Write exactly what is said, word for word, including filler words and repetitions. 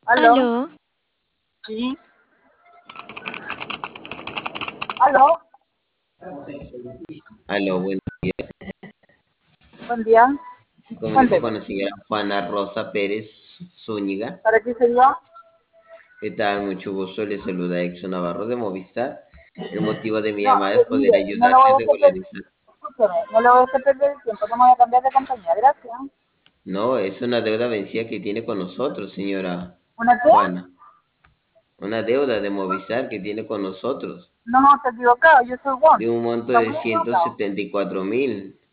Aló, Aló, sí, aló, Aló, buen- buen día, comunico con cuénteme, la señora Juana Rosa Pérez Zúñiga. ¿para qué sería? ¿Qué tal? Mucho gusto. Le saluda Exxon Navarro de Movistar. El motivo de mi No, llamada es eh, poder mire, no ayudarle lo voy a a hacer perder, regularizar. escúcheme, no lo voy a hacer perder el tiempo, no me voy a cambiar de compañía, gracias. No, es una deuda vencida que tiene con nosotros, señora ¿Una qué? Juana. Una deuda de Movistar que tiene con nosotros No, está equivocado, yo soy Juan, de un monto está de muy ciento equivocado. setenta y cuatro mil.